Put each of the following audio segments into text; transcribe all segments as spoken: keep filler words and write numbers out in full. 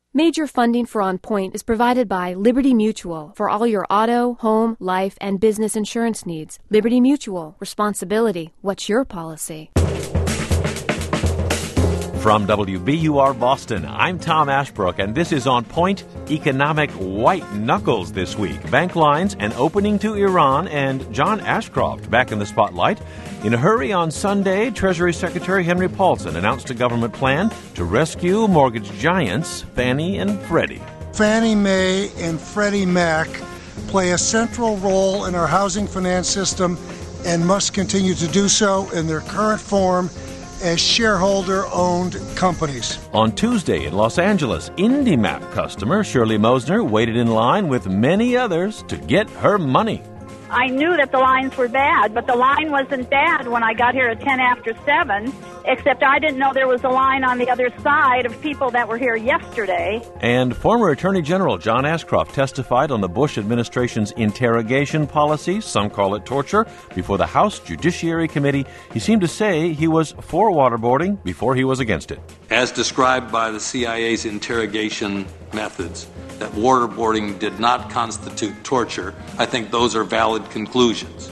Major funding for On Point is provided by Liberty Mutual for all your auto, home, life, and business insurance needs. Liberty Mutual. Responsibility. What's your policy? From W B U R Boston, I'm Tom Ashbrook, and this is On Point, economic white knuckles this week. Bank lines, an opening to Iran, and John Ashcroft back in the spotlight. In a hurry on Sunday, Treasury Secretary Henry Paulson announced a government plan to rescue mortgage giants Fannie and Freddie. Fannie Mae and Freddie Mac play a central role in our housing finance system and must continue to do so in their current form as shareholder-owned companies. On Tuesday in Los Angeles, IndyMap customer Shirley Mosner waited in line with many others to get her money. I knew that the lines were bad, but the line wasn't bad when I got here at ten after seven, except I didn't know there was a line on the other side of people that were here yesterday. And former Attorney General John Ashcroft testified on the Bush administration's interrogation policy, some call it torture, before the House Judiciary Committee. He seemed to say he was for waterboarding before he was against it. As described by the C I A's interrogation methods, that waterboarding did not constitute torture, I think those are valid conclusions.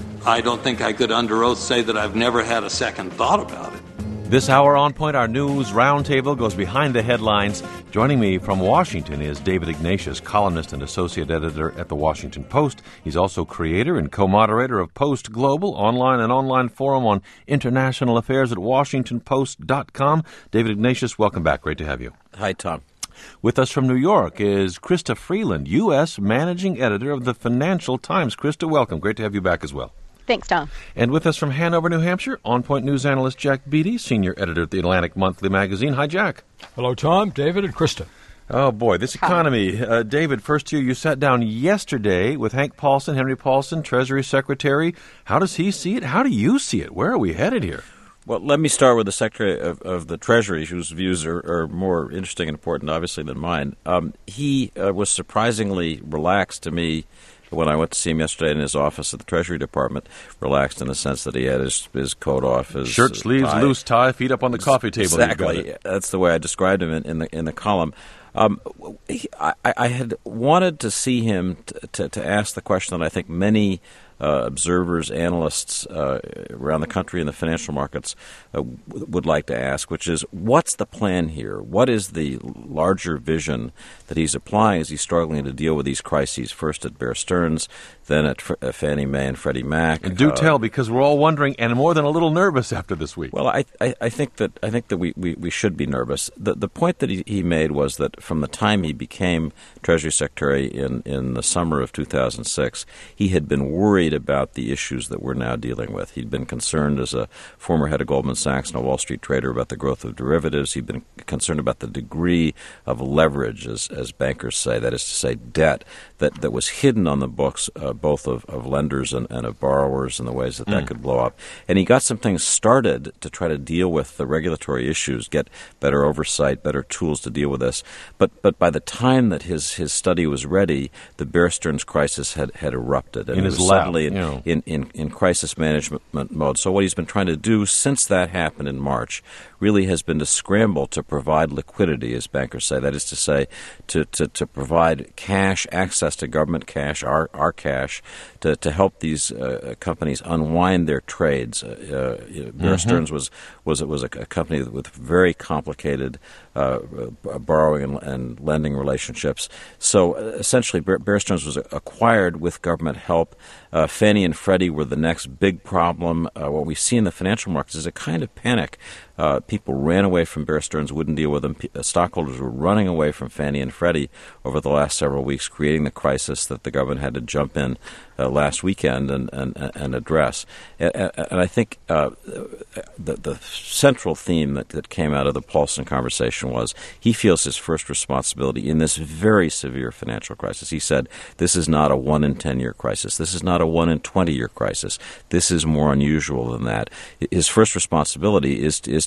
I don't think I could under oath say that I've never had a second thought about it. This hour on Point, our news roundtable goes behind the headlines. Joining me from Washington is David Ignatius, columnist and associate editor at The Washington Post. He's also creator and co-moderator of Post Global, online and online forum on international affairs at washington post dot com. David Ignatius, welcome back. Great to have you. Hi, Tom. With us from New York is Krista Freeland, U S managing editor of the Financial Times. Krista, welcome. Great to have you back as well. Thanks, Tom. And with us from Hanover, New Hampshire, On Point News analyst Jack Beatty, senior editor at the Atlantic Monthly magazine. Hi, Jack. Hello, Tom, David, and Krista. Oh, boy, this economy. Uh, David, first to you, you sat down yesterday with Hank Paulson, Henry Paulson, Treasury Secretary. How does he see it? How do you see it? Where are we headed here? Well, let me start with the Secretary of, of the Treasury, whose views are, are more interesting and important, obviously, than mine. Um, he uh, was surprisingly relaxed to me when I went to see him yesterday in his office at the Treasury Department, relaxed in the sense that he had his, his coat off, his shirt sleeves tie. Loose, tie, feet up on the coffee table. Exactly. That's the way I described him in, in the in the column. Um, he, I, I had wanted to see him t- to, to ask the question that I think many Uh, observers, analysts uh, around the country in the financial markets uh, w- would like to ask, which is, what's the plan here? What is the larger vision that he's applying as he's struggling to deal with these crises, first at Bear Stearns, then at F- uh, Fannie Mae and Freddie Mac? And do uh, tell, because we're all wondering and more than a little nervous after this week. Well, I, I, I think that I think that we, we, we should be nervous. The the point that he, he made was that from the time he became Treasury Secretary in, in the summer of two thousand six, he had been worried about the issues that we're now dealing with. He'd been concerned as a former head of Goldman Sachs and a Wall Street trader about the growth of derivatives. He'd been concerned about the degree of leverage, as, as bankers say, that is to say debt, that, that was hidden on the books uh, both of, of lenders and, and of borrowers and the ways that mm. that could blow up. And he got some things started to try to deal with the regulatory issues, get better oversight, better tools to deal with this. But but by the time that his, his study was ready, the Bear Stearns crisis had, had erupted. And in it his was lap. suddenly in, You know. in, in, in crisis management mode. So what he's been trying to do since that happened in March really has been to scramble to provide liquidity, as bankers say. That is to say, to, to, to provide cash, access to government cash, our, our cash, to, to help these uh, companies unwind their trades. Uh, uh, Bear Stearns was was was a, a company with very complicated uh, borrowing and, and lending relationships. So uh, essentially, Bear, Bear Stearns was acquired with government help. Uh, Fannie and Freddie were the next big problem. Uh, what we see in the financial markets is a kind of panic. Uh, people ran away from Bear Stearns, wouldn't deal with them. P- uh, stockholders were running away from Fannie and Freddie over the last several weeks, creating the crisis that the government had to jump in uh, last weekend and, and, and address. And, and I think uh, the, the central theme that, that came out of the Paulson conversation was he feels his first responsibility in this very severe financial crisis. He said, this is not a one in ten year crisis. This is not a one in twenty year crisis. This is more unusual than that. His first responsibility is is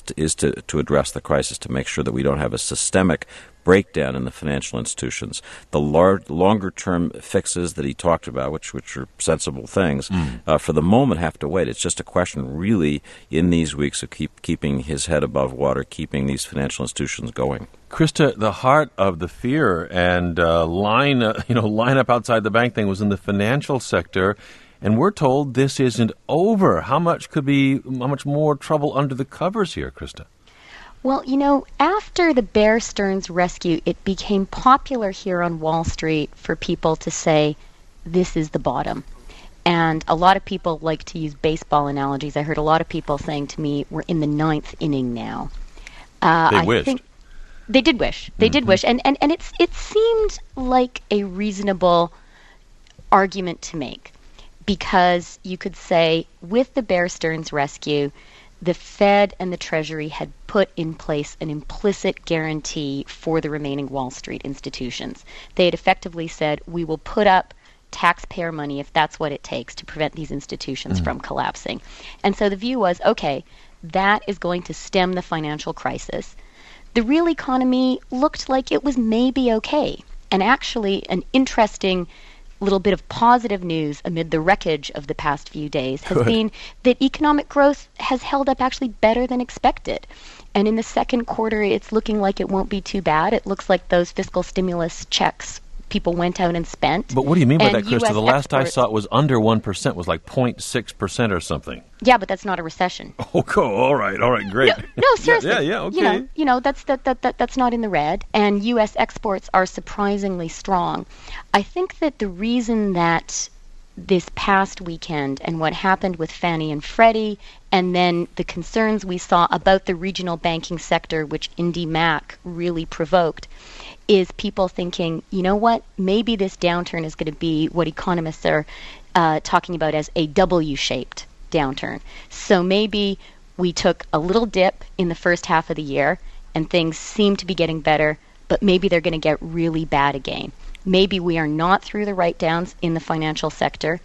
to, is to, to address the crisis, to make sure that we don't have a systemic breakdown in the financial institutions. The lar- longer-term fixes that he talked about, which which are sensible things, mm. uh, for the moment have to wait. It's just a question, really, in these weeks of keep keeping his head above water, keeping these financial institutions going. Krista, the heart of the fear and uh, line, uh, you know, line up outside the bank thing was in the financial sector, and we're told this isn't over. How much could be, how much more trouble under the covers here, Krista? Well, you know, after the Bear Stearns rescue, it became popular here on Wall Street for people to say, this is the bottom. And a lot of people like to use baseball analogies. I heard a lot of people saying to me, we're in the ninth inning now. Uh, they I wished. Think they did wish. They mm-hmm. did wish. And, and, and it's it seemed like a reasonable argument to make, because you could say, with the Bear Stearns rescue, the Fed and the Treasury had put in place an implicit guarantee for the remaining Wall Street institutions. They had effectively said, we will put up taxpayer money if that's what it takes to prevent these institutions mm. from collapsing. And so the view was, okay, that is going to stem the financial crisis. The real economy looked like it was maybe okay. And actually, an interesting little bit of positive news amid the wreckage of the past few days has Good. been that economic growth has held up actually better than expected. And in the second quarter, it's looking like it won't be too bad. It looks like those fiscal stimulus checks people went out and spent. But what do you mean by and that, Krista? U S The last exports, I saw it was under one percent, was like zero point six percent or something. Yeah, but that's not a recession. Oh, cool. All right. All right. Great. No, no seriously. yeah, yeah, yeah, okay. You know, you know that's, that, that, that, that's not in the red. And U S exports are surprisingly strong. I think that the reason that this past weekend and what happened with Fannie and Freddie, and then the concerns we saw about the regional banking sector, which Indy Mac really provoked, is people thinking, you know what, maybe this downturn is going to be what economists are uh, talking about as a W-shaped downturn. So maybe we took a little dip in the first half of the year and things seem to be getting better, but maybe they're going to get really bad again. Maybe we are not through the write-downs in the financial sector.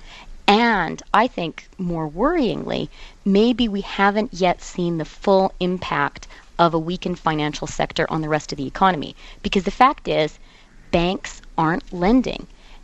And I think more worryingly, maybe we haven't yet seen the full impact of a weakened financial sector on the rest of the economy. Because the fact is, banks aren't lending.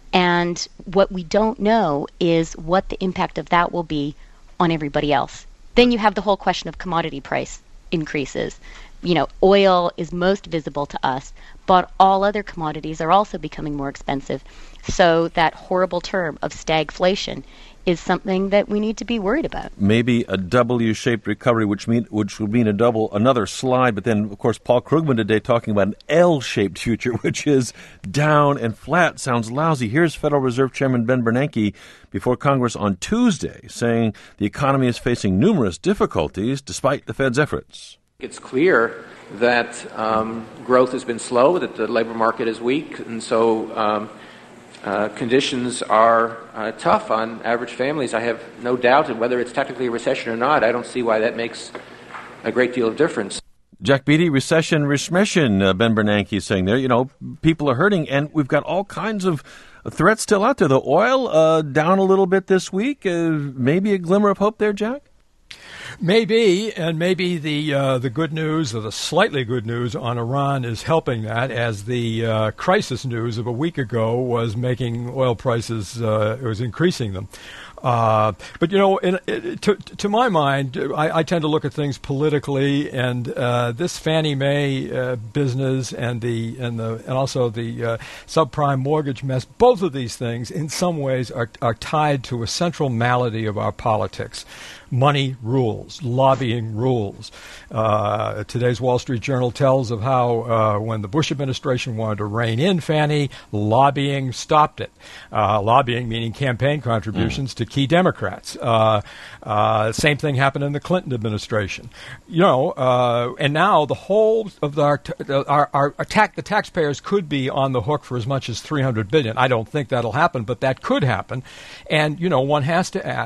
And what we don't know is what the impact of that will be on everybody else. Then you have the whole question of commodity price increases. You know, oil is most visible to us, but all other commodities are also becoming more expensive. So that horrible term of stagflation is something that we need to be worried about. Maybe a W-shaped recovery, which mean which would mean a double another slide. But then, of course, Paul Krugman today talking about an L-shaped future, which is down and flat. Sounds lousy. Here's Federal Reserve Chairman Ben Bernanke before Congress on Tuesday, saying the economy is facing numerous difficulties despite the Fed's efforts. It's clear that um, growth has been slow, that the labor market is weak, and so um, uh, conditions are uh, tough on average families. I have no doubt, and whether it's technically a recession or not, I don't see why that makes a great deal of difference. Jack Beatty, recession, recession, uh, Ben Bernanke is saying there. You know, people are hurting, and we've got all kinds of threats still out there. The oil uh, down a little bit this week. Uh, maybe a glimmer of hope there, Jack? Maybe, and maybe the uh, the good news, or the slightly good news on Iran is helping that, as the uh, crisis news of a week ago was making oil prices, uh, it was increasing them. Uh, but, you know, in, in, to, to my mind, I, I tend to look at things politically, and uh, this Fannie Mae uh, business and the and the and also the uh, subprime mortgage mess, both of these things in some ways are, are tied to a central malady of our politics. Money rules, lobbying rules. Uh, today's Wall Street Journal tells of how uh, when the Bush administration wanted to rein in Fannie, lobbying stopped it. Uh, lobbying meaning campaign contributions mm. to key Democrats. Uh, uh, same thing happened in the Clinton administration. You know, uh, and now the whole of our, t- our, our attack, the taxpayers could be on the hook for as much as three hundred billion dollars. I don't think that'll happen, but that could happen. And, you know, one has to ask,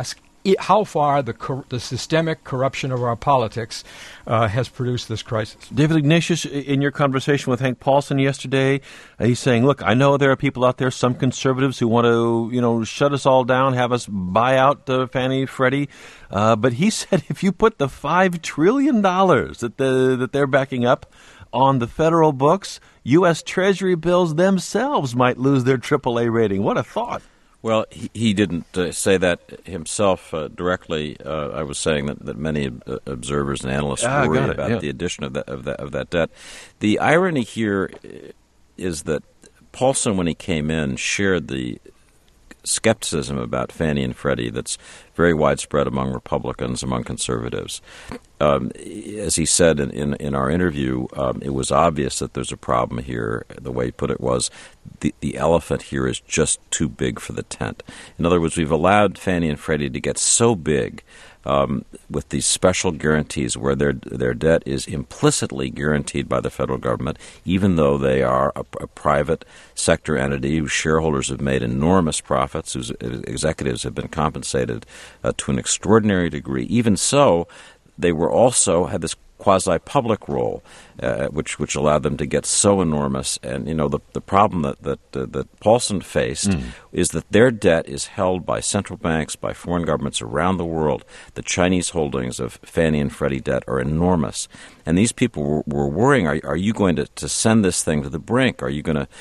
how far the cor- the systemic corruption of our politics uh, has produced this crisis. David Ignatius, in your conversation with Hank Paulson yesterday, uh, he's saying, look, I know there are people out there, some conservatives who want to, you know, shut us all down, have us buy out uh, Fannie Freddie. Uh, but he said if you put the five trillion dollars that, the, that they're backing up on the federal books, U S. Treasury bills themselves might lose their triple A rating. What a thought. Well, he, he didn't uh, say that himself uh, directly. Uh, I was saying that, that many uh, observers and analysts ah, worry it, about yeah. the addition of that, of, that, of that debt. The irony here is that Paulson, when he came in, shared the skepticism about Fannie and Freddie that's very widespread among Republicans, among conservatives. Um, as he said in, in, in our interview, um, it was obvious that there's a problem here. The way he put it was the, the elephant here is just too big for the tent. In other words, we've allowed Fannie and Freddie to get so big um, with these special guarantees where their their debt is implicitly guaranteed by the federal government, even though they are a, a private sector entity whose shareholders have made enormous profits, whose executives have been compensated uh, to an extraordinary degree. Even so, they were also had this quasi-public role, uh, which which allowed them to get so enormous. And you know the the problem that that uh, that Paulson faced mm. is that their debt is held by central banks, by foreign governments around the world. The Chinese holdings of Fannie and Freddie debt are enormous, and these people were, were worrying: Are are you going to, to send this thing to the brink? Are you going to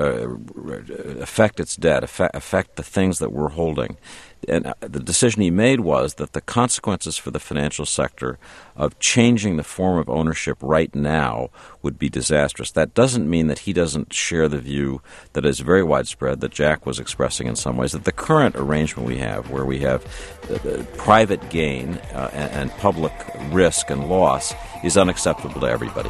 uh, affect its debt, affect, affect the things that we're holding? And the decision he made was that the consequences for the financial sector of changing the form of ownership right now would be disastrous. That doesn't mean that he doesn't share the view that is very widespread, that Jack was expressing in some ways, that the current arrangement we have, where we have uh, private gain uh, and, and public risk and loss, is unacceptable to everybody.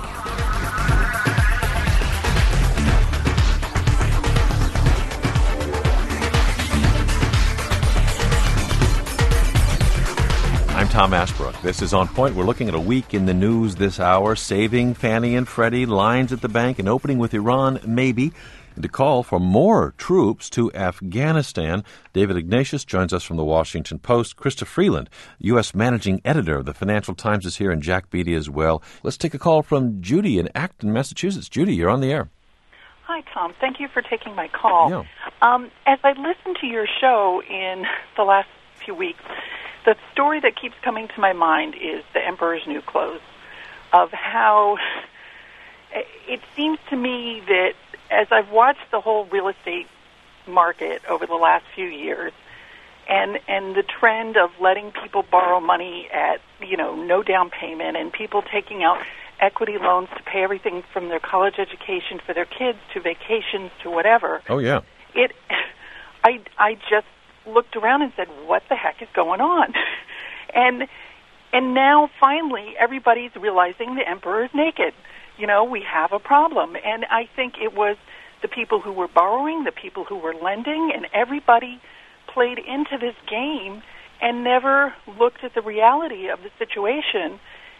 I'm Tom Ashbrook. This is On Point. We're looking at a week in the news this hour, saving Fannie and Freddie, lines at the bank, and opening with Iran, maybe, and to call for more troops to Afghanistan. David Ignatius joins us from the Washington Post. Krista Freeland, U S managing editor of the Financial Times, is here, and Jack Beatty as well. Let's take a call from Judy in Acton, Massachusetts. Judy, you're on the air. Hi, Tom. Thank you for taking my call. Yeah. Um, as I listened to your show in the last few weeks, the story that keeps coming to my mind is the Emperor's New Clothes, of how it seems to me that as I've watched the whole real estate market over the last few years, and and the trend of letting people borrow money at, you know, no down payment, and people taking out equity loans to pay everything from their college education for their kids to vacations to whatever. Oh, yeah. It, I, I just looked around and said, what the heck is going on? and and now finally everybody's realizing the emperor is naked. You know, we have a problem. And I think it was the people who were borrowing, the people who were lending, and everybody played into this game and never looked at the reality of the situation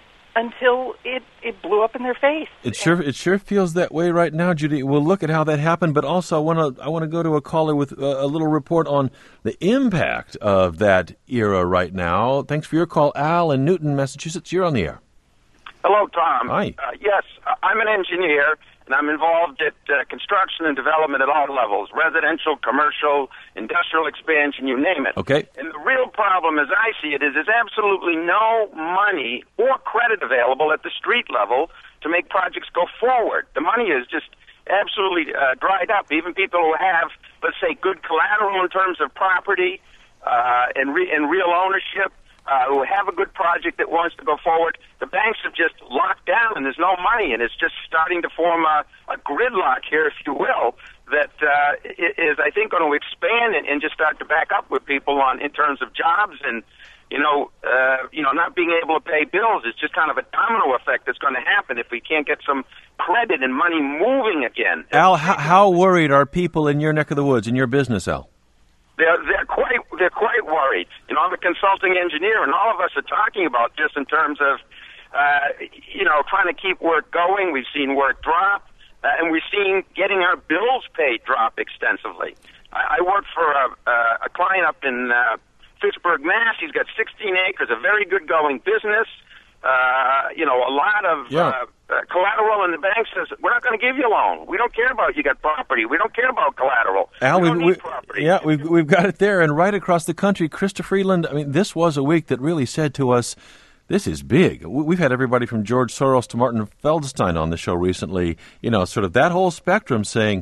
until it, it blew up in their face. It sure it sure feels that way right now, Judy. We'll look at how that happened, but also I want to I want to go to a caller with a, a little report on the impact of that era right now. Thanks for your call, Al in Newton, Massachusetts. You're on the air. Hello, Tom. Hi. Uh, yes, I'm an engineer, and I'm involved at uh, construction and development at all levels, residential, commercial, industrial expansion, you name it. Okay. And the real problem, as I see it, is there's absolutely no money or credit available at the street level to make projects go forward. The money is just absolutely uh, dried up. Even people who have, let's say, good collateral in terms of property uh, and, re- and real ownership, Uh, who have a good project that wants to go forward, the banks have just locked down and there's no money, and it's just starting to form a, a gridlock here, if you will, that uh, is, I think, going to expand and, and just start to back up with people on in terms of jobs and, you know, uh, you know, not being able to pay bills. It's just kind of a domino effect that's going to happen if we can't get some credit and money moving again. Al, how, how worried are people in your neck of the woods, in your business, Al? They're they're quite they're quite worried. You know, I'm a consulting engineer, and all of us are talking about this in terms of, uh, you know, trying to keep work going. We've seen work drop, uh, and we've seen getting our bills paid drop extensively. I, I work for a, uh, a client up in uh, Fitchburg, Mass. He's got sixteen acres, a very good going business. Uh, you know, a lot of yeah. uh, uh, collateral, and the bank says, we're not going to give you a loan. We don't care about you got property. We don't care about collateral. Al, we don't we, need we, property. yeah, we've, we've got it there. And right across the country, Krista Freeland, I mean, this was a week that really said to us, this is big. We've had everybody from George Soros to Martin Feldstein on the show recently, you know, sort of that whole spectrum saying,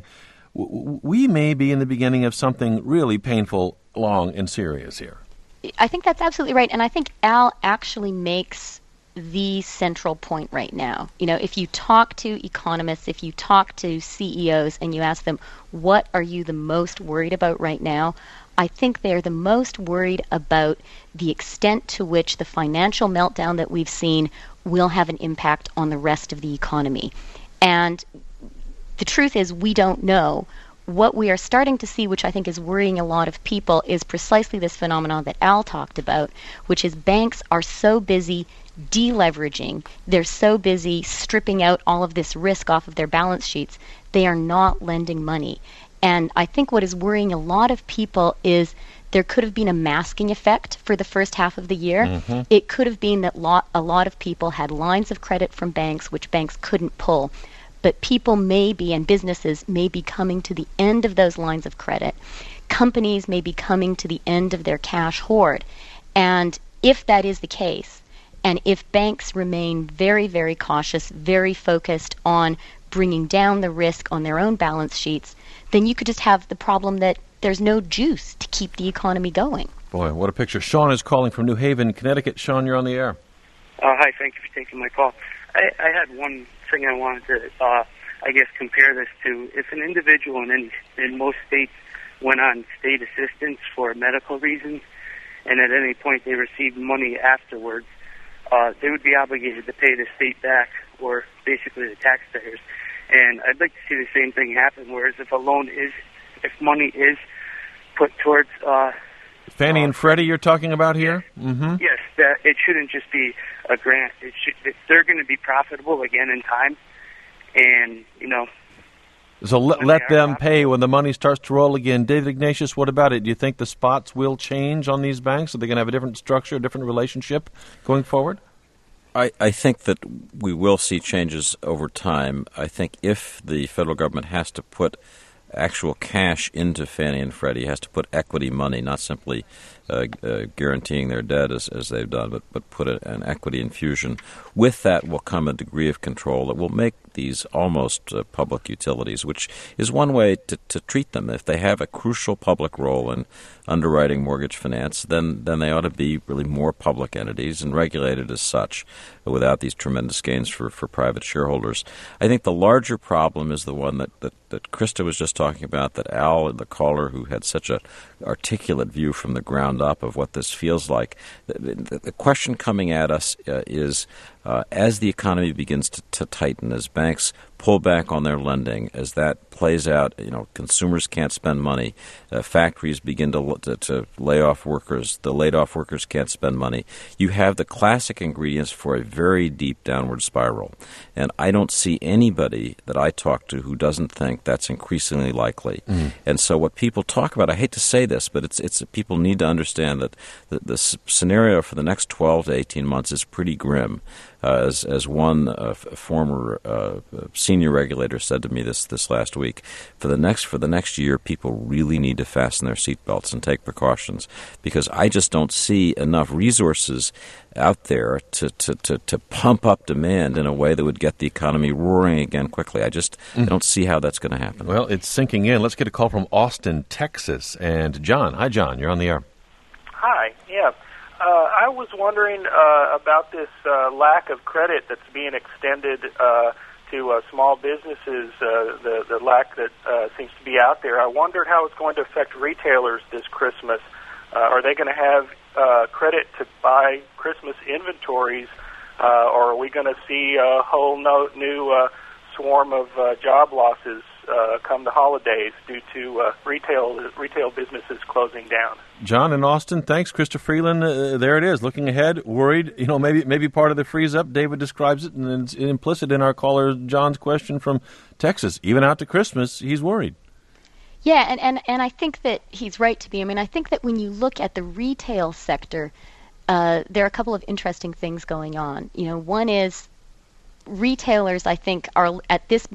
we may be in the beginning of something really painful, long, and serious here. I think that's absolutely right. And I think Al actually makes the central point right now. You know, if you talk to economists, if you talk to C E Os and you ask them, what are you the most worried about right now? I think they're the most worried about the extent to which the financial meltdown that we've seen will have an impact on the rest of the economy. And the truth is, we don't know. What we are starting to see, which I think is worrying a lot of people, is precisely this phenomenon that Al talked about, which is banks are so busy deleveraging, they're so busy stripping out all of this risk off of their balance sheets, they are not lending money. And I think what is worrying a lot of people is there could have been a masking effect for the first half of the year. Mm-hmm. It could have been that lot, a lot of people had lines of credit from banks which banks couldn't pull. But people may be, and businesses may be coming to the end of those lines of credit. Companies may be coming to the end of their cash hoard. And if that is the case, and if banks remain very, very cautious, very focused on bringing down the risk on their own balance sheets, then you could just have the problem that there's no juice to keep the economy going. Boy, what a picture. Sean is calling from New Haven, Connecticut. Sean, you're on the air. Uh, hi, thank you for taking my call. I, I had one thing I wanted to, uh, I guess, compare this to. If an individual in, any, in most states went on state assistance for medical reasons, and at any point they received money afterwards, uh, they would be obligated to pay the state back, or basically the taxpayers. And I'd like to see the same thing happen, whereas if a loan is, if money is put towards... Uh, Fannie uh, and Freddie you're talking about here? Yes, mm-hmm. yes, that it shouldn't just be a grant. It should, it, they're going to be profitable again in time, and, you know... So let, let them pay when the money starts to roll again. David Ignatius, what about it? Do you think the spots will change on these banks? Are they going to have a different structure, a different relationship going forward? I, I think that we will see changes over time. I think if the federal government has to put actual cash into Fannie and Freddie, has to put equity money, not simply uh, uh, guaranteeing their debt as, as they've done, but, but put a, an equity infusion. With that will come a degree of control that will make these almost uh, public utilities, which is one way to, to treat them. If they have a crucial public role in underwriting mortgage finance, then, then they ought to be really more public entities and regulated as such without these tremendous gains for, for private shareholders. I think the larger problem is the one that, that, that Krista was just talking about, that Al, the caller who had such an articulate view from the ground up of what this feels like. The, the, the question coming at us uh, is, uh, as the economy begins to, to tighten, as banks pull back on their lending, as that plays out, you know, consumers can't spend money, uh, factories begin to, to to lay off workers, the laid off workers can't spend money. You have the classic ingredients for a very deep downward spiral. And I don't see anybody that I talk to who doesn't think that's increasingly likely. Mm. And so what people talk about, I hate to say this, but it's it's people need to understand that the, the scenario for the next twelve to eighteen months is pretty grim. Uh, as as one uh, f- former uh, senior regulator said to me this, this last week, for the next for the next year, people really need to fasten their seatbelts and take precautions, because I just don't see enough resources out there to, to, to, to pump up demand in a way that would get the economy roaring again quickly. I just mm. I don't see how that's going to happen. Well, it's sinking in. Let's get a call from Austin, Texas. And John. Hi, John. You're on the air. Hi. Yeah. Uh, I was wondering uh, about this uh, lack of credit that's being extended uh, to uh, small businesses, uh, the, the lack that uh, seems to be out there. I wondered how it's going to affect retailers this Christmas. Uh, are they going to have uh, credit to buy Christmas inventories, uh, or are we going to see a whole no, new uh, swarm of uh, job losses uh, come the holidays due to uh, retail retail businesses closing down? John in Austin, thanks. Krista Freeland, uh, there it is, looking ahead, worried. You know, maybe maybe part of the freeze up, David describes it, and it's implicit in our caller John's question from Texas. Even out to Christmas, he's worried. Yeah, and, and, and I think that he's right to be. I mean, I think that when you look at the retail sector, uh, there are a couple of interesting things going on. You know, one is retailers, I think, are at this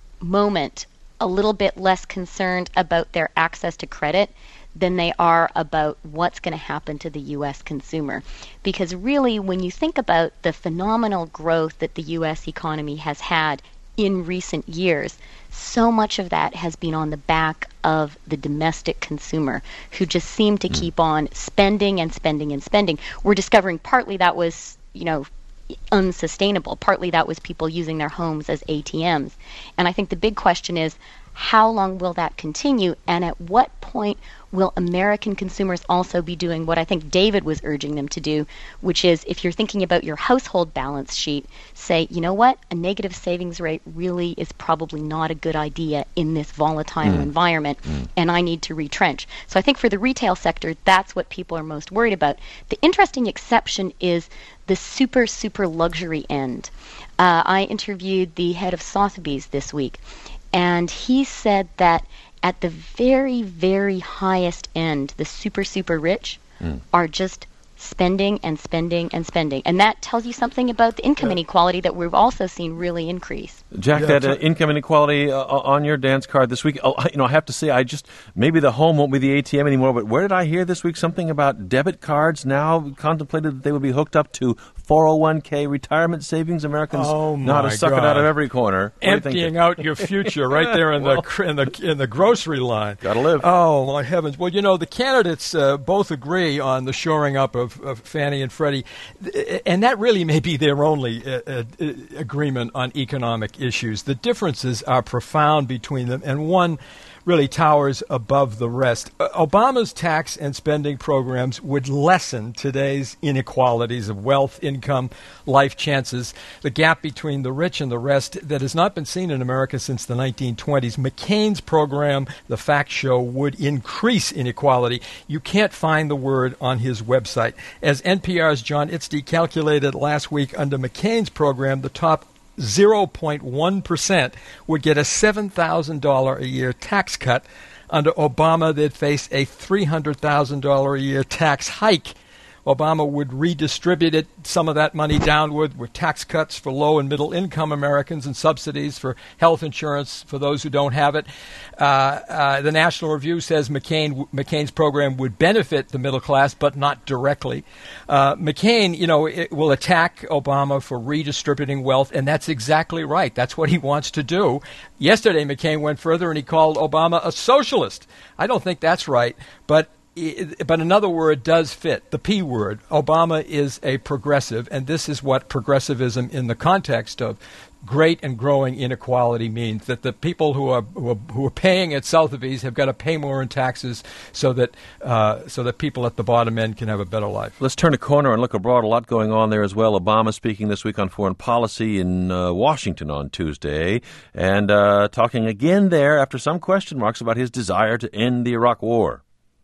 moment a little bit less concerned about their access to credit than they are about what's going to happen to the U S consumer. Because really, when you think about the phenomenal growth that the U S economy has had in recent years, so much of that has been on the back of the domestic consumer, who just seem to mm. keep on spending and spending and spending. We're discovering partly that was, you know, unsustainable. Partly that was people using their homes as A T Ms. And I think the big question is, how long will that continue? And at what point will American consumers also be doing what I think David was urging them to do, which is, if you're thinking about your household balance sheet, say, you know what, a negative savings rate really is probably not a good idea in this volatile mm. environment, mm. and I need to retrench. So I think for the retail sector, that's what people are most worried about. The interesting exception is the super, super luxury end. Uh, I interviewed the head of Sotheby's this week, and he said that at the very, very highest end, the super, super rich mm. are just spending and spending and spending. And that tells you something about the income yeah. inequality that we've also seen really increase. Jack, yeah, that uh, income inequality uh, on your dance card this week, oh, you know, I have to say, I just, maybe the home won't be the A T M anymore, but where did I hear this week something about debit cards now contemplated that they would be hooked up to four oh one k retirement savings? Americans oh know how to suck God. it out of every corner. What Emptying out your future right there in well, the in the in the grocery line. Gotta live. Oh my heavens! Well, you know, the candidates uh, both agree on the shoring up of, of Fannie and Freddie, and that really may be their only uh, uh, agreement on economic issues. The differences are profound between them, and one really towers above the rest. Uh, Obama's tax and spending programs would lessen today's inequalities of wealth, income, life chances, the gap between the rich and the rest that has not been seen in America since the nineteen twenties. McCain's program, The Fact Show, would increase inequality. You can't find the word on his website. As N P R's John Itzty calculated last week, under McCain's program, the top zero point one percent would get a seven thousand dollars a year tax cut. Under Obama, they'd face a three hundred thousand dollars a year tax hike. Obama would redistribute it, some of that money downward, with tax cuts for low and middle income Americans and subsidies for health insurance for those who don't have it. Uh, uh, the National Review says McCain McCain's program would benefit the middle class, but not directly. Uh, McCain, you know, it will attack Obama for redistributing wealth, and that's exactly right. That's what he wants to do. Yesterday, McCain went further and he called Obama a socialist. I don't think that's right, but But another word does fit, the P word. Obama is a progressive, and this is what progressivism in the context of great and growing inequality means, that the people who are who are, who are paying at Sotheby's have got to pay more in taxes so that uh, so that people at the bottom end can have a better life. Let's turn a corner and look abroad. A lot going on there as well. Obama speaking this week on foreign policy in uh, Washington on Tuesday, and uh, talking again there after some question marks about his desire to end the Iraq War.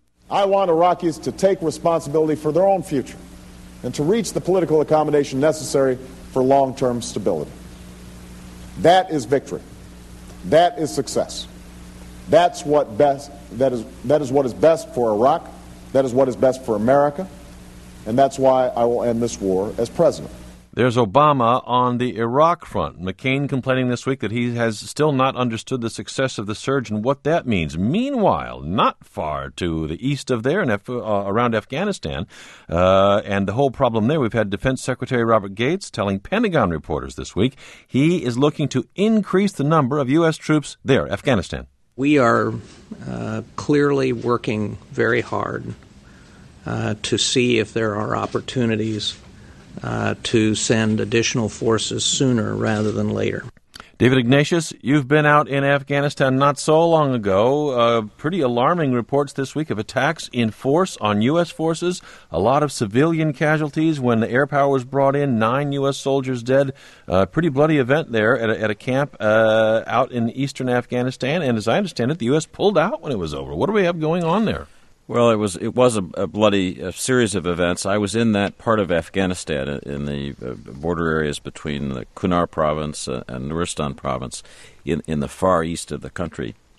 I want Iraqis to take responsibility for their own future and to reach the political accommodation necessary for long-term stability. That is victory. That is success. That's what best, that is, that is what is best for Iraq. That is what is best for America. And that's why I will end this war as president. There's Obama on the Iraq front. McCain complaining this week that he has still not understood the success of the surge and what that means. Meanwhile, not far to the east of there and Af- uh, around Afghanistan, uh, and the whole problem there, we've had Defense Secretary Robert Gates telling Pentagon reporters this week he is looking to increase the number of U S troops there, Afghanistan. We are uh, clearly working very hard uh, to see if there are opportunities Uh, to send additional forces sooner rather than later. David Ignatius, you've been out in Afghanistan not so long ago. Uh, pretty alarming reports this week of attacks in force on U S forces. A lot of civilian casualties when the air power was brought in. Nine U S soldiers dead. Uh, pretty bloody event there at a, at a camp uh, out in eastern Afghanistan. And as I understand it, the U S pulled out when it was over. What do we have going on there? Well, it was it was a, a bloody a series of events. I was in that part of Afghanistan, in the uh, border areas between the Kunar province uh, and Nuristan province, in in the far east of the country.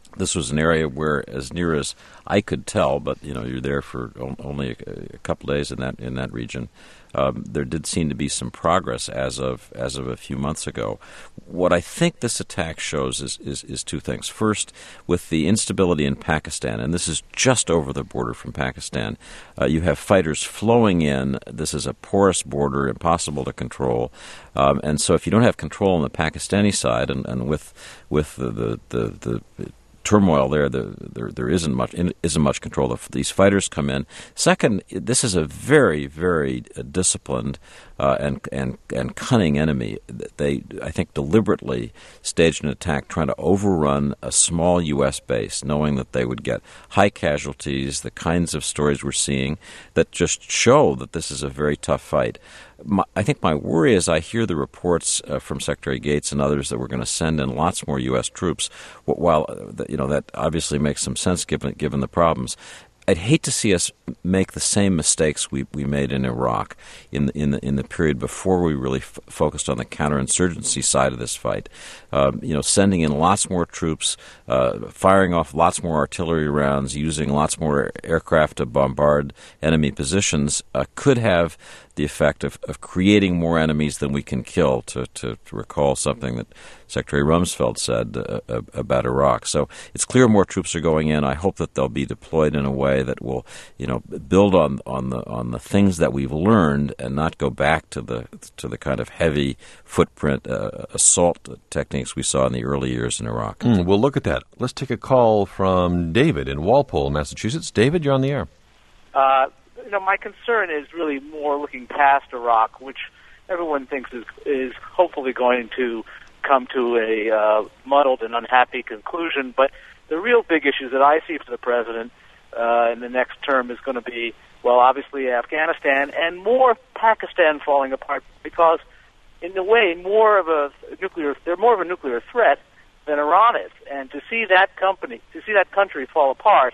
This was an area where, as near as I could tell, but you know, you're there for only a, a couple days in that in that region. Um, there did seem to be some progress as of as of a few months ago. What I think this attack shows is, is, is two things. First, with the instability in Pakistan, and this is just over the border from Pakistan, uh, you have fighters flowing in. This is a porous border, impossible to control. Um, and so if you don't have control on the Pakistani side, and, and with with the the, the, the turmoil there, the, there there isn't much isn't much control. These fighters come in. Second, this is a very very disciplined uh, and and and cunning enemy. They, I think, deliberately staged an attack trying to overrun a small U S base, knowing that they would get high casualties. The kinds of stories we're seeing that just show that this is a very tough fight. My, I think my worry is I hear the reports uh, from Secretary Gates and others that we're going to send in lots more U S troops. While uh, you know that obviously makes some sense given given the problems, I'd hate to see us make the same mistakes we, we made in Iraq in the, in the in the period before we really f- focused on the counterinsurgency side of this fight. Um, you know, sending in lots more troops, uh, firing off lots more artillery rounds, using lots more aircraft to bombard enemy positions uh, could have the effect of, of creating more enemies than we can kill, to, to, to recall something that Secretary Rumsfeld said uh, about Iraq. So it's clear more troops are going in. I hope that they'll be deployed in a way that will, you know, build on, on the on the things that we've learned and not go back to the to the kind of heavy footprint uh, assault techniques we saw in the early years in Iraq. Mm, we'll look at that. Let's take a call from David in Walpole, Massachusetts. David, you're on the air. Uh, you know, my concern is really more looking past Iraq, which everyone thinks is is hopefully going to come to a uh, muddled and unhappy conclusion. But the real big issues that I see for the president uh, in the next term is going to be, well, obviously Afghanistan and more Pakistan falling apart, because in a way more of a nuclear they're more of a nuclear threat than Iran is, and to see that company to see that country fall apart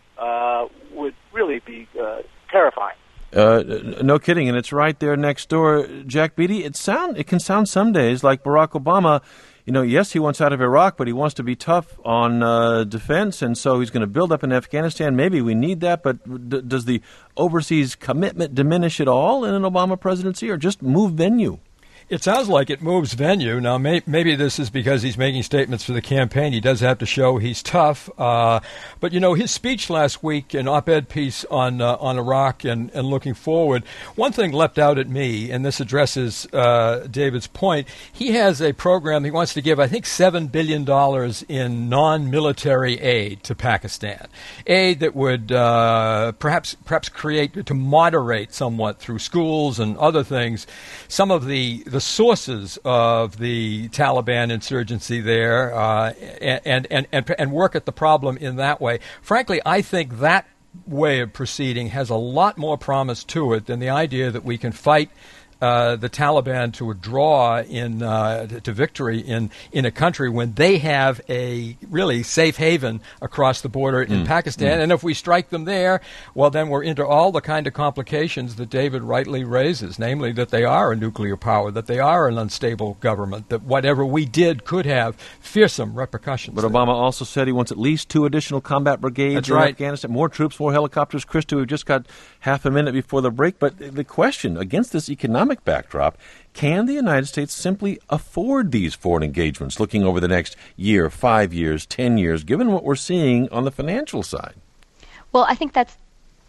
uh, would really be uh, terrifying. Uh, no kidding, and it's right there next door. Jack Beatty, it sound it can sound some days like Barack Obama. You know, yes, he wants out of Iraq, but he wants to be tough on uh, defense, and so he's going to build up in Afghanistan. Maybe we need that, but d- does the overseas commitment diminish at all in an Obama presidency, or just move venue? It sounds like it moves venue. Now, may, maybe this is because he's making statements for the campaign. He does have to show he's tough. Uh, but, you know, his speech last week, an op-ed piece on uh, on Iraq and, and looking forward, one thing leapt out at me, and this addresses uh, David's point. He has a program he wants to give, I think, seven billion dollars in non-military aid to Pakistan, aid that would uh, perhaps perhaps create, to moderate somewhat through schools and other things, some of the, the sources of the Taliban insurgency there, uh, and, and, and, and work at the problem in that way. Frankly, I think that way of proceeding has a lot more promise to it than the idea that we can fight Uh, the Taliban to a draw in uh, to victory in, in a country when they have a really safe haven across the border in mm. Pakistan. Mm. And if we strike them there, well, then we're into all the kind of complications that David rightly raises, namely that they are a nuclear power, that they are an unstable government, that whatever we did could have fearsome repercussions. But Obama also said he wants at least two additional combat brigades That's in right. Afghanistan, more troops, more helicopters. Christo, we've just got half a minute before the break, but the question, against this economic backdrop, can the United States simply afford these foreign engagements looking over the next year, five years, ten years, given what we're seeing on the financial side? Well, I think that's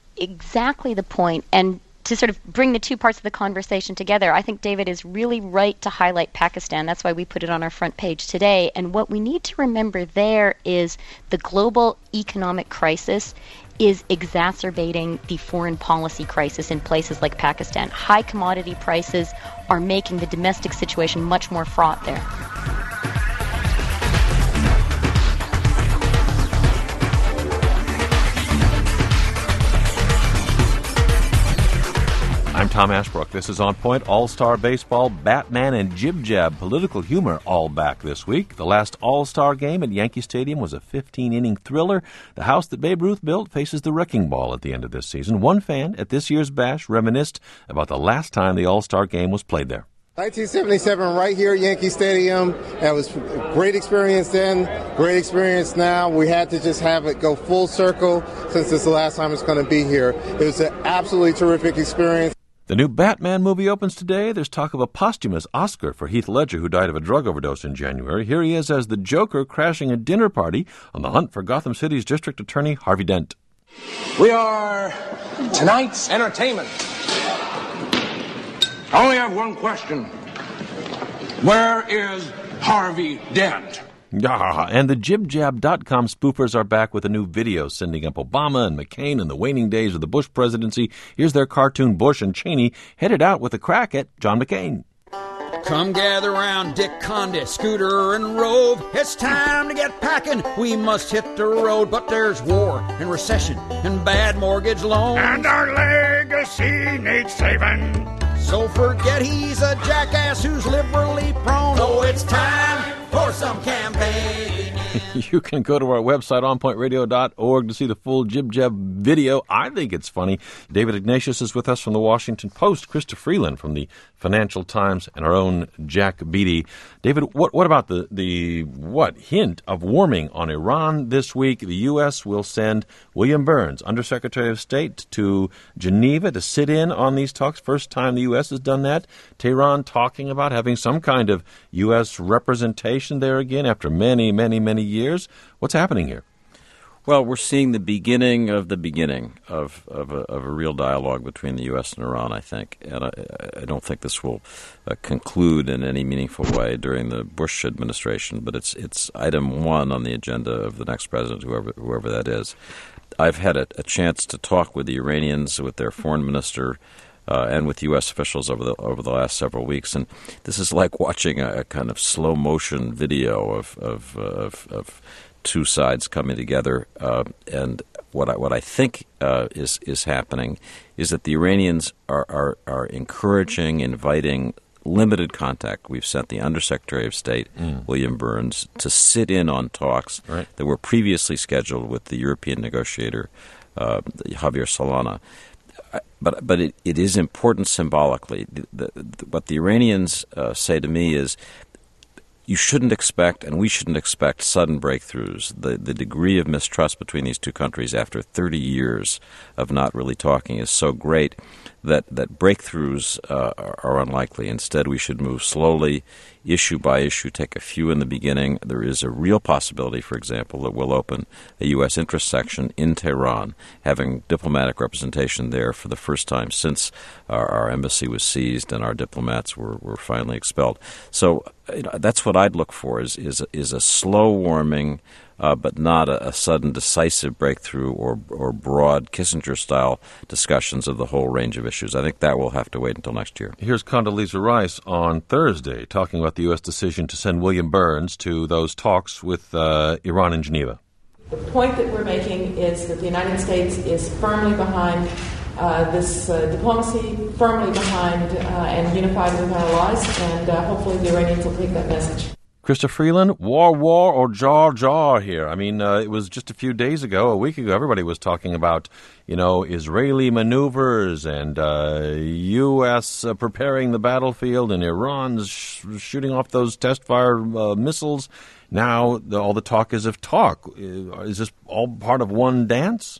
exactly the point. And to sort of bring the two parts of the conversation together, I think David is really right to highlight Pakistan. That's why we put it on our front page today. And what we need to remember there is the global economic crisis is exacerbating the foreign policy crisis in places like Pakistan. High commodity prices are making the domestic situation much more fraught there. I'm Tom Ashbrook. This is On Point. All-Star Baseball, Batman, and Jib Jab political humor all back this week. The last All-Star game at Yankee Stadium was a fifteen-inning thriller. The house that Babe Ruth built faces the wrecking ball at the end of this season. One fan at this year's bash reminisced about the last time the All-Star game was played there. nineteen seventy-seven, right here at Yankee Stadium. That was a great experience then, great experience now. We had to just have it go full circle since it's the last time it's going to be here. It was an absolutely terrific experience. The new Batman movie opens today. There's talk of a posthumous Oscar for Heath Ledger, who died of a drug overdose in January. Here he is as the Joker crashing a dinner party on the hunt for Gotham City's District Attorney Harvey Dent. We are tonight's entertainment. I only have one question. Where is Harvey Dent? Yeah, and the jib jab dot com spoofers are back with a new video sending up Obama and McCain in the waning days of the Bush presidency. Here's their cartoon Bush and Cheney headed out with a crack at John McCain. Come gather round Dick Condit, Scooter, and Rove. It's time to get packing. We must hit the road. But there's war and recession and bad mortgage loans. And our legacy needs saving. So forget he's a jackass who's liberally prone. Oh, it's time for some campaigning. You can go to our website, on point radio dot org, to see the full Jib Jab video. I think it's funny. David Ignatius is with us from the Washington Post, Krista Freeland from the Financial Times, and our own Jack Beatty. David, what what about the, the what hint of warming on Iran this week? The U S will send William Burns, Undersecretary of State, to Geneva to sit in on these talks. First time the U S has done that. Tehran talking about having some kind of U S representation there again after many, many, many years. What's happening here? Well, we're seeing the beginning of the beginning of, of, a, of a real dialogue between the U S and Iran, I think. And I, I don't think this will uh, conclude in any meaningful way during the Bush administration, but it's it's item one on the agenda of the next president, whoever whoever that is. I've had a, a chance to talk with the Iranians, with their foreign minister, Uh, and with U S officials over the over the last several weeks, and this is like watching a, a kind of slow motion video of of, uh, of of two sides coming together. Uh, and what I what I think uh, is is happening is that the Iranians are are, are encouraging, inviting limited contact. We've sent the Undersecretary of State, mm. William Burns, to sit in on talks right. that were previously scheduled with the European negotiator uh, Javier Solana. But but it, it is important symbolically. The, the, the, what the Iranians uh, say to me is, you shouldn't expect, and we shouldn't expect, sudden breakthroughs. The the degree of mistrust between these two countries after thirty years of not really talking is so great that, that breakthroughs uh, are, are unlikely. Instead, we should move slowly, issue by issue, take a few in the beginning. There is a real possibility, for example, that we'll open a U S interest section in Tehran, having diplomatic representation there for the first time since our, our embassy was seized and our diplomats were, were finally expelled. So you know, that's what I'd look for, is is, is a slow warming, uh, but not a, a sudden decisive breakthrough or, or broad Kissinger-style discussions of the whole range of issues. I think that will have to wait until next year. Here's Condoleezza Rice on Thursday talking about the U S decision to send William Burns to those talks with uh, Iran in Geneva. The point that we're making is that the United States is firmly behind uh, this uh, diplomacy, firmly behind uh, and unified with our allies, and uh, hopefully the Iranians will take that message. Krista Freeland, war, war, or jar, jar here. I mean, uh, it was just a few days ago, a week ago, everybody was talking about, you know, Israeli maneuvers and uh, U S uh, preparing the battlefield and Iran's sh- shooting off those test-fire uh, missiles. Now the, all the talk is of talk. Is this all part of one dance?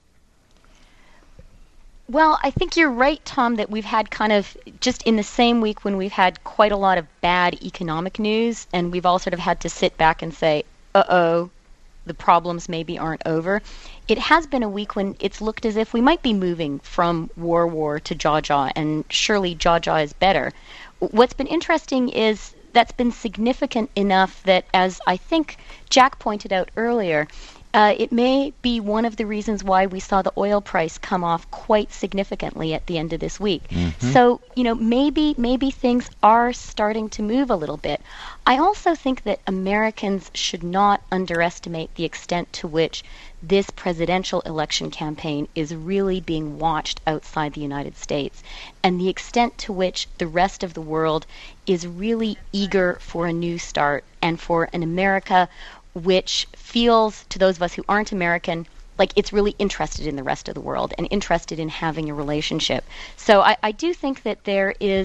Well, I think you're right, Tom, that we've had kind of, just in the same week when we've had quite a lot of bad economic news, and we've all sort of had to sit back and say, uh-oh, the problems maybe aren't over. It has been a week when it's looked as if we might be moving from war, war to jaw-jaw, and surely jaw-jaw is better. What's been interesting is that's been significant enough that, as I think Jack pointed out earlier, Uh, it may be one of the reasons why we saw the oil price come off quite significantly at the end of this week. Mm-hmm. So, you know, maybe maybe things are starting to move a little bit. I also think that Americans should not underestimate the extent to which this presidential election campaign is really being watched outside the United States, and the extent to which the rest of the world is really eager for a new start and for an America which feels, to those of us who aren't American, like it's really interested in the rest of the world and interested in having a relationship. So I, I do think that there is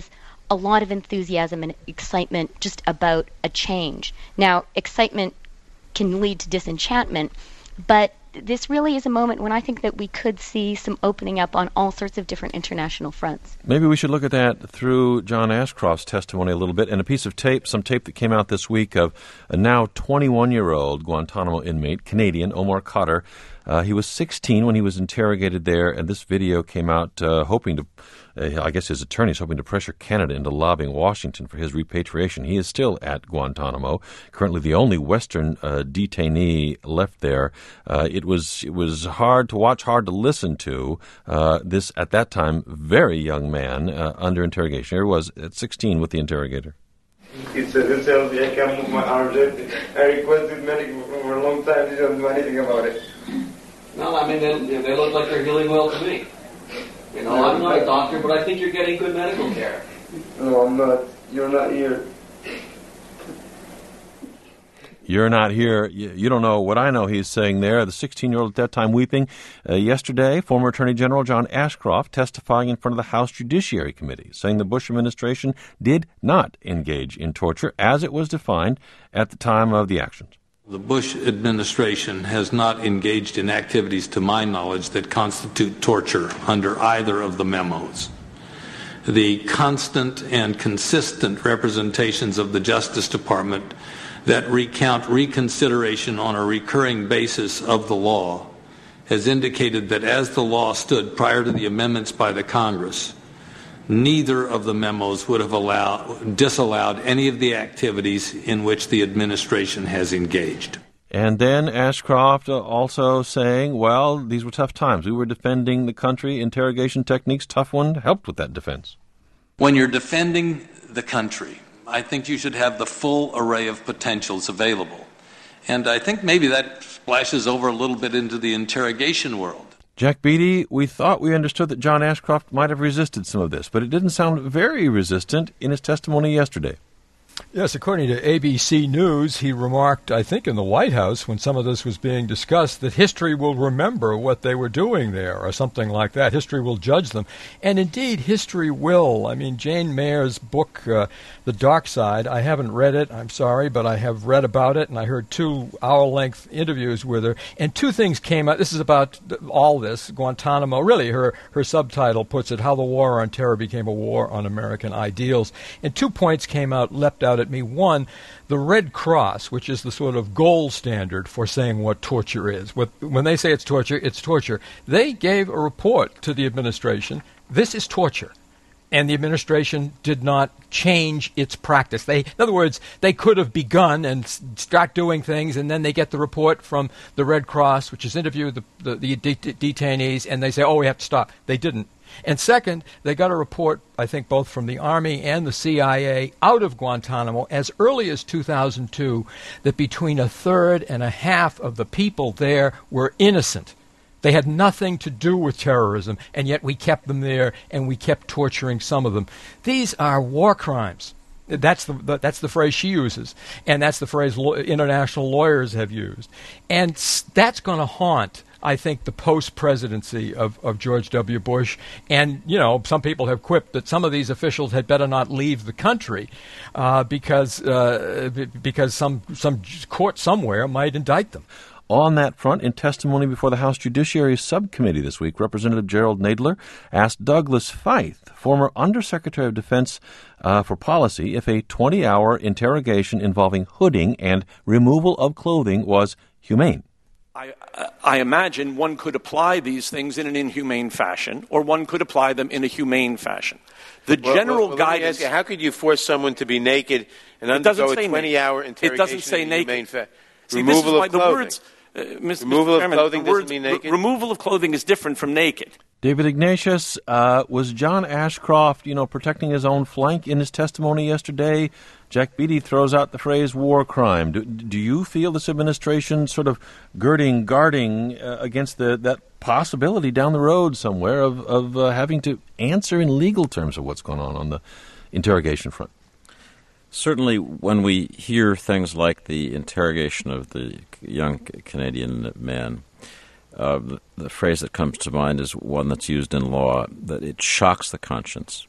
a lot of enthusiasm and excitement just about a change. Now, excitement can lead to disenchantment, but this really is a moment when I think that we could see some opening up on all sorts of different international fronts. Maybe we should look at that through John Ashcroft's testimony a little bit, and a piece of tape, some tape that came out this week of a now twenty-one-year-old Guantanamo inmate, Canadian, Omar Khadr. Uh, he was sixteen when he was interrogated there, and this video came out uh, hoping to, uh, I guess his attorney is hoping to pressure Canada into lobbying Washington for his repatriation. He is still at Guantanamo, currently the only Western uh, detainee left there. Uh, it was it was hard to watch, hard to listen to. Uh, this, at that time, very young man uh, under interrogation. Here he was at sixteen with the interrogator. He said himself, I can't move my arms. I requested medical for a long time. He doesn't know anything about it. No, I mean, they, they look like they're healing well to me. You know, I'm not a doctor, but I think you're getting good medical care. No, I'm not. You're not here. You're not here. You, you don't know what I know, he's saying there. The sixteen-year-old at that time weeping. Uh, yesterday, former Attorney General John Ashcroft testifying in front of the House Judiciary Committee, saying the Bush administration did not engage in torture as it was defined at the time of the actions. The Bush administration has not engaged in activities, to my knowledge, that constitute torture under either of the memos. The constant and consistent representations of the Justice Department that recount reconsideration on a recurring basis of the law has indicated that as the law stood prior to the amendments by the Congress, neither of the memos would have allowed, disallowed any of the activities in which the administration has engaged. And then Ashcroft also saying, well, these were tough times. We were defending the country. Interrogation techniques, tough one, helped with that defense. When you're defending the country, I think you should have the full array of potentials available. And I think maybe that splashes over a little bit into the interrogation world. Jack Beatty, we thought we understood that John Ashcroft might have resisted some of this, but it didn't sound very resistant in his testimony yesterday. Yes, according to A B C News, he remarked, I think in the White House, when some of this was being discussed, that history will remember what they were doing there, or something like that. History will judge them. And indeed, history will. I mean, Jane Mayer's book, uh, The Dark Side, I haven't read it, I'm sorry, but I have read about it, and I heard two hour-length interviews with her, and two things came out. This is about all this, Guantanamo. Really, her, her subtitle puts it, How the War on Terror Became a War on American Ideals. And two points came out, leapt out at me. One, the Red Cross, which is the sort of gold standard for saying what torture is. When they say it's torture, it's torture. They gave a report to the administration. This is torture. And the administration did not change its practice. They, in other words, they could have begun and start doing things, and then they get the report from the Red Cross, which has interviewed the, the, the det- detainees, and they say, oh, we have to stop. They didn't. And second, they got a report, I think, both from the Army and the C I A out of Guantanamo as early as two thousand two that between a third and a half of the people there were innocent. They had nothing to do with terrorism, and yet we kept them there, and we kept torturing some of them. These are war crimes. That's the, the that's the phrase she uses, and that's the phrase lo- international lawyers have used. And s- that's going to haunt, I think, the post-presidency of, of George W. Bush. And, you know, some people have quipped that some of these officials had better not leave the country uh, because uh, because some some court somewhere might indict them. On that front, in testimony before the House Judiciary Subcommittee this week, Representative Gerald Nadler asked Douglas Feith, former Undersecretary of Defense uh, for Policy, if a twenty-hour interrogation involving hooding and removal of clothing was humane. I, I imagine one could apply these things in an inhumane fashion, or one could apply them in a humane fashion. The well, general well, well, guidance... You, how could you force someone to be naked and undergo a twenty-hour interrogation It doesn't say in naked. a humane fashion? See, removal this is why of the clothing. words... Uh, Mister removal Mister of Chairman, clothing the words, doesn't mean naked? Re- removal of clothing is different from naked. David Ignatius, uh, was John Ashcroft, you know, protecting his own flank in his testimony yesterday? Jack Beatty throws out the phrase war crime. Do, do you feel this administration sort of girding, guarding uh, against the, that possibility down the road somewhere of, of uh, having to answer in legal terms of what's going on on the interrogation front? Certainly, when we hear things like the interrogation of the young Canadian man, uh, the, the phrase that comes to mind is one that's used in law, that it shocks the conscience.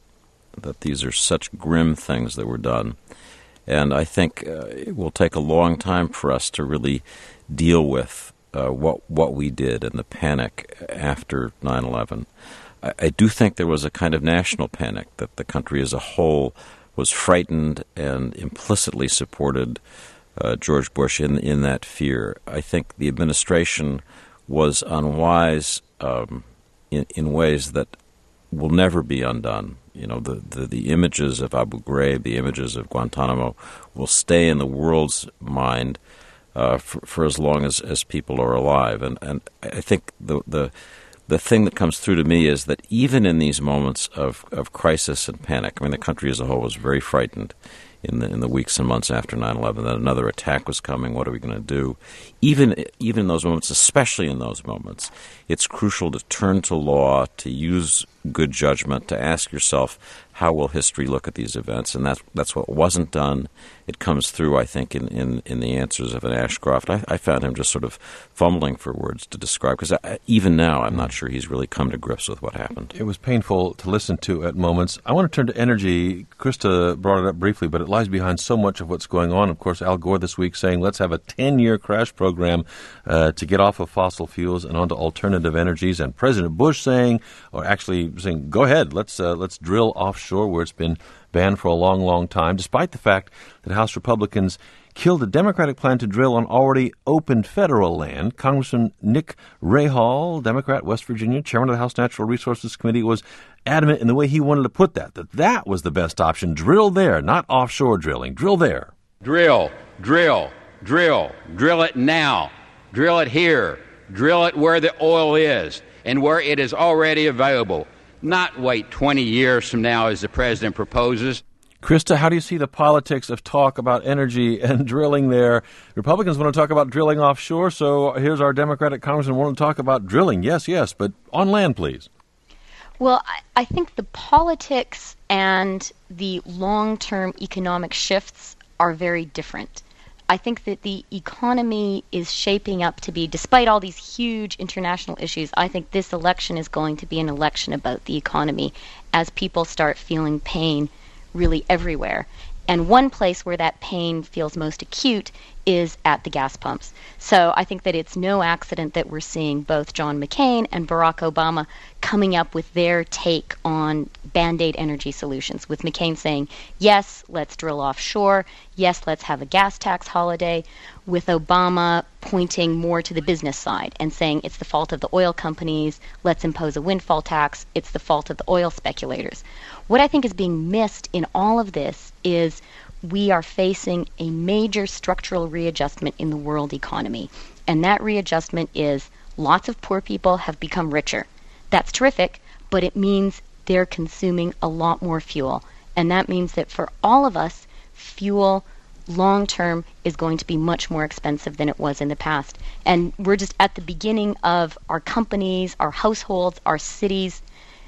that these are such grim things that were done. And I think uh, it will take a long time for us to really deal with uh, what what we did and the panic after nine eleven. I, I do think there was a kind of national panic, that the country as a whole was frightened and implicitly supported uh, George Bush in in that fear. I think the administration was unwise um, in, in ways that will never be undone. You know, the, the, the images of Abu Ghraib, the images of Guantanamo will stay in the world's mind uh, for, for as long as, as people are alive. And and I think the the the thing that comes through to me is that even in these moments of, of crisis and panic, I mean, the country as a whole was very frightened in the in the weeks and months after nine eleven that another attack was coming. What are we going to do? Even even in those moments, especially in those moments, it's crucial to turn to law, to use good judgment, to ask yourself, how will history look at these events? And that's that's what wasn't done. It comes through, I think, in, in, in the answers of an Ashcroft. I, I found him just sort of fumbling for words to describe, because even now I'm not sure he's really come to grips with what happened. It was painful to listen to at moments. I want to turn to energy. Krista brought it up briefly, but it lies behind so much of what's going on. Of course, Al Gore this week saying, let's have a ten-year crash program uh, to get off of fossil fuels and onto alternative energies. And President Bush saying, or actually saying, go ahead, let's uh, let's drill offshore where it's been banned for a long, long time, despite the fact that House Republicans killed a Democratic plan to drill on already open federal land. Congressman Nick Rahall, Democrat, West Virginia, chairman of the House Natural Resources Committee, was adamant in the way he wanted to put that, that that was the best option. Drill there, not offshore drilling. Drill there. Drill, drill, drill, drill it now. Drill it here. Drill it where the oil is and where it is already available. Not wait twenty years from now as the president proposes. Krista, how do you see the politics of talk about energy and drilling there? Republicans want to talk about drilling offshore, so here's our Democratic congressman wanting to talk about drilling. Yes, yes, but on land, please. Well, I, I think the politics and the long-term economic shifts are very different. I think that the economy is shaping up to be, despite all these huge international issues, I think this election is going to be an election about the economy as people start feeling pain really everywhere. And one place where that pain feels most acute is at the gas pumps. So I think that it's no accident that we're seeing both John McCain and Barack Obama coming up with their take on Band-Aid energy solutions, with McCain saying, yes, let's drill offshore, yes, let's have a gas tax holiday, with Obama pointing more to the business side and saying it's the fault of the oil companies, let's impose a windfall tax, it's the fault of the oil speculators. What I think is being missed in all of this is we are facing a major structural readjustment in the world economy. And that readjustment is lots of poor people have become richer. That's terrific, but it means they're consuming a lot more fuel. And that means that for all of us, fuel long term is going to be much more expensive than it was in the past. And we're just at the beginning of our companies, our households, our cities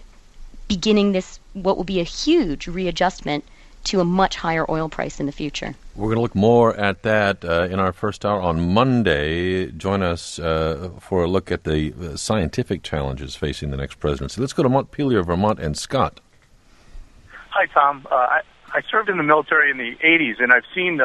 beginning this, what will be a huge readjustment to a much higher oil price in the future. We're going to look more at that uh, in our first hour on Monday. Join us uh, for a look at the uh, scientific challenges facing the next presidency. Let's go to Montpelier, Vermont, and Scott. Hi, Tom. Uh, I, I served in the military in the eighties, and I've seen, uh,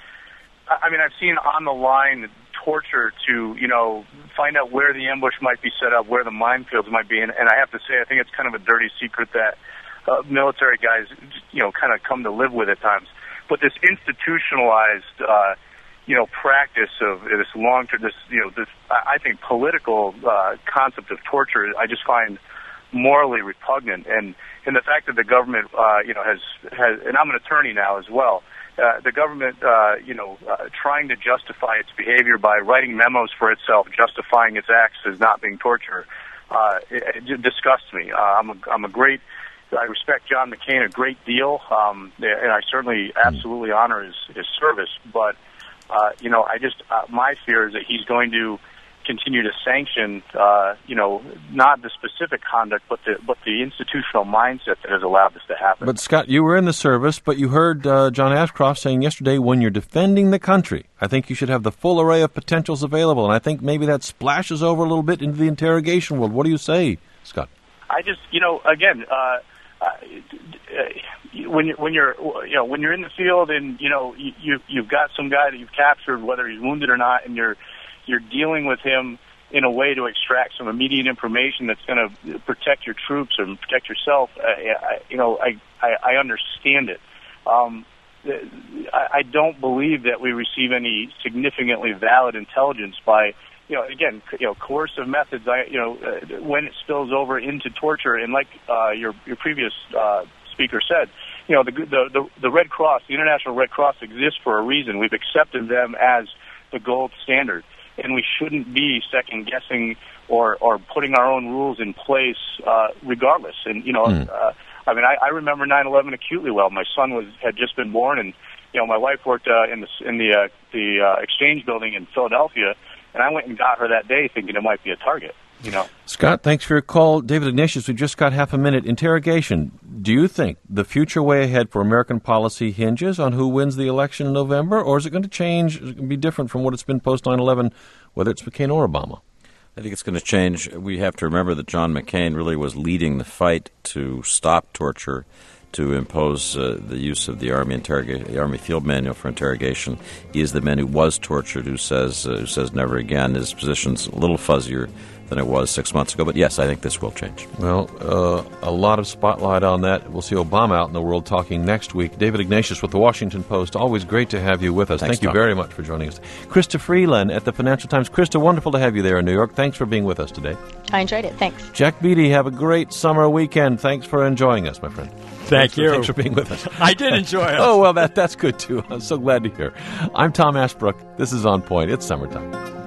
I mean, I've seen on the line torture to, you know, find out where the ambush might be set up, where the minefields might be, and, and I have to say, I think it's kind of a dirty secret that Uh, military guys, you know, kind of come to live with at times. But this institutionalized, uh, you know, practice of this long-term, this, you know, this, I think, political uh, concept of torture, I just find morally repugnant. And, and the fact that the government, uh, you know, has, has, and I'm an attorney now as well, uh, the government, uh, you know, uh, trying to justify its behavior by writing memos for itself, justifying its acts as not being torture, uh, it, it disgusts me. Uh, I'm a, I'm a great... I respect John McCain a great deal, um, and I certainly absolutely honor his, his service. But, uh, you know, I just, uh, my fear is that he's going to continue to sanction, uh, you know, not the specific conduct, but the, but the institutional mindset that has allowed this to happen. But, Scott, you were in the service, but you heard uh, John Ashcroft saying yesterday, when you're defending the country, I think you should have the full array of potentials available. And I think maybe that splashes over a little bit into the interrogation world. What do you say, Scott? I just, you know, again, uh, uh, when you're when you're you know when you're in the field and you know you, you you've got some guy that you've captured, whether he's wounded or not, and you're you're dealing with him in a way to extract some immediate information that's going to protect your troops and protect yourself. Uh, I, you know, I, I I understand it. Um, I, I don't believe that we receive any significantly valid intelligence by, you know, again, you know, coercive methods. I, you know, uh, when it spills over into torture, and like uh, your your previous uh, speaker said, you know, the, the the the Red Cross, the International Red Cross, exists for a reason. We've accepted them as the gold standard, and we shouldn't be second guessing or or putting our own rules in place uh, regardless. And you know. Mm. Uh, I mean, I, I remember nine eleven acutely well. My son was had just been born, and you know, my wife worked uh, in the in the uh, the uh, Exchange Building in Philadelphia, and I went and got her that day, thinking it might be a target. You know, Scott, thanks for your call. David Ignatius, we just got half a minute. Interrogation. Do you think the future way ahead for American policy hinges on who wins the election in November, or is it going to change? Is it going to be different from what it's been post nine eleven, whether it's McCain or Obama? I think it's going to change. We have to remember that John McCain really was leading the fight to stop torture, to impose uh, the use of the Army interrogation, the Army Field Manual for interrogation. He is the man who was tortured, who says uh, who says never again. His position's a little fuzzier than it was six months ago. But yes, I think this will change. Well, uh, a lot of spotlight on that. We'll see Obama out in the world talking next week. David Ignatius with the Washington Post. Always great to have you with us. Thanks, Thank you Tom. very much for joining us. Krista Freeland at the Financial Times. Krista, wonderful to have you there in New York. Thanks for being with us today. I enjoyed it. Thanks. Jack Beatty, have a great summer weekend. Thanks for enjoying us, my friend. Thank thanks you. For, thanks for being with us. I did enjoy it. Oh, well, that that's good, too. I'm so glad to hear. I'm Tom Ashbrook. This is On Point. It's summertime.